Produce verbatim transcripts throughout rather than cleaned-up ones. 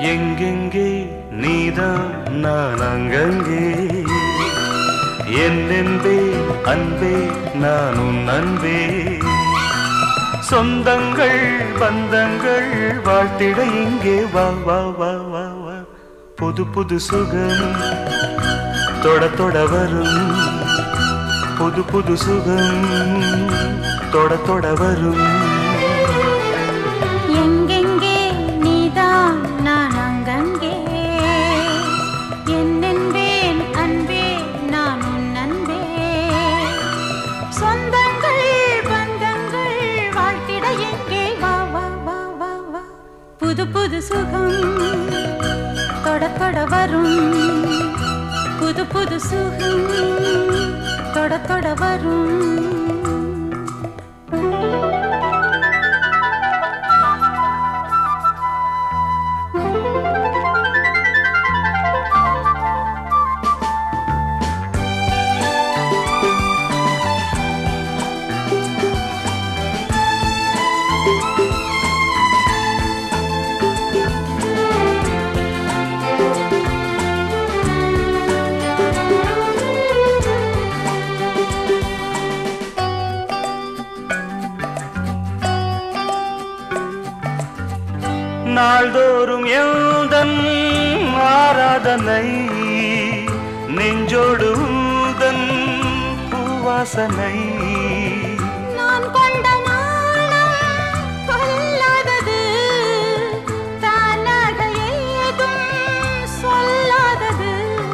எங்கெங்கே நீதான் நான் அங்கங்கே என்னென்பே அன்பே நான் உன் அன்பே சொந்தங்கள் பந்தங்கள் வாழ்த்திட இங்கே வா வா வா வா வா புது புது சுகம் தொட தொட வரும் புது புது சுகம் தொட தொட வரும் எங்கெங்கே நீதான் நான் அங்கங்கே என்னென்பேன் அன்பே நான் உன் அன்பே சொந்தங்கள் பந்தங்கள் வாழ்த்திட எங்கே வா வா வா வா வா புது புது சுகம் தொட தொட வரும் புது புது சுகம் தொட தொட வரும் நாள்தோறும் எந்தன் ஆராதனை நெஞ்சோடு உந்தன் பூவாசனை நான் கொண்ட நாணம் கொல்லாதது தானாக ஏதும் சொல்லாதது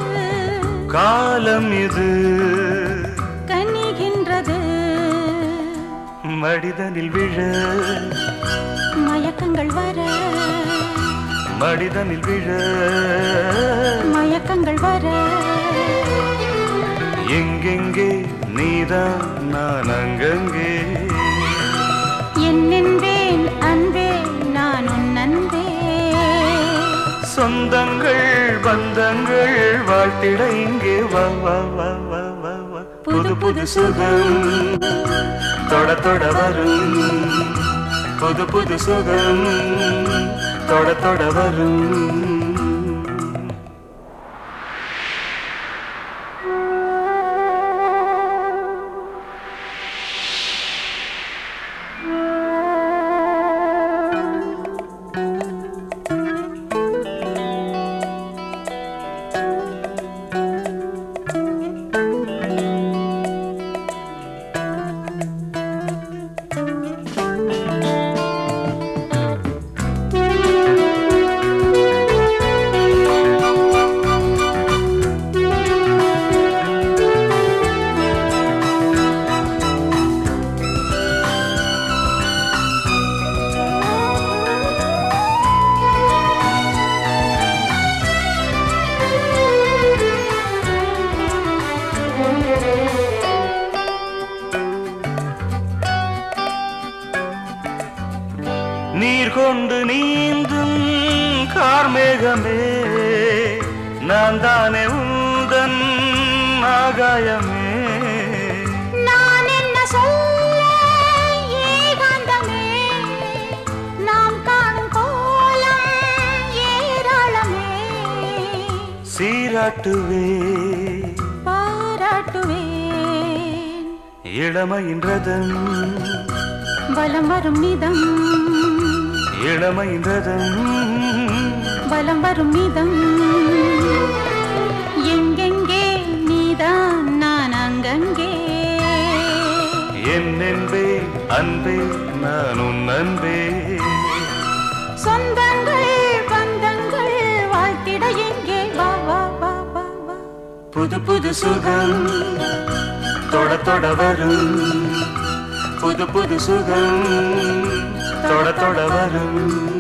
காலம் இது கனிகின்றது மடிதனில் விழ மயக்கங்கள் வர மடிதனில் விழ மயக்கங்கள் வர எங்கெங்கே நீதான் நான் அங்கங்கே என்னென்பேன் அன்பே நான் உன் அன்பே சொந்தங்கள் பந்தங்கள் வாழ்த்திட இங்கே வா வா வா வா வா வா புது புது சுகம் தொட தொட வரும் புது புது சுகம் தொட தொட வரும் நீர் கொண்டு நீந்தும் கார்மேகமே நான் தானே உந்தன் ஆகாயமே நான் என்ன சொல்ல ஏகாந்தமே நாம் காணும் கோலம் ஏராளமே சீராட்டுவே பாராட்டுவேன் இளமையின் ரதம் வலம் வரும் நிதம் இளமையின் ரதம் வலம் வரும் நிதம் எங்கெங்கே நீதான் நான் அங்கங்கே என்னென்பே அன்பே நான் உன் அன்பே சொந்தங்கள் பந்தங்கள் வாழ்த்திட எங்கே வா வா வா வா வா புது புது சுகம் தொட தொட வரும் புது புது சுகம் தொட தொட வரும்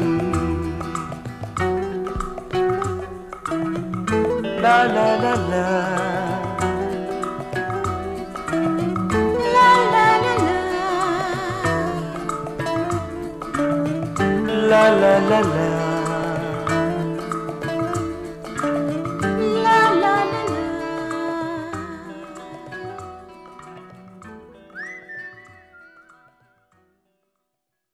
லா லா லா லா லா லா லா லா லா லா லா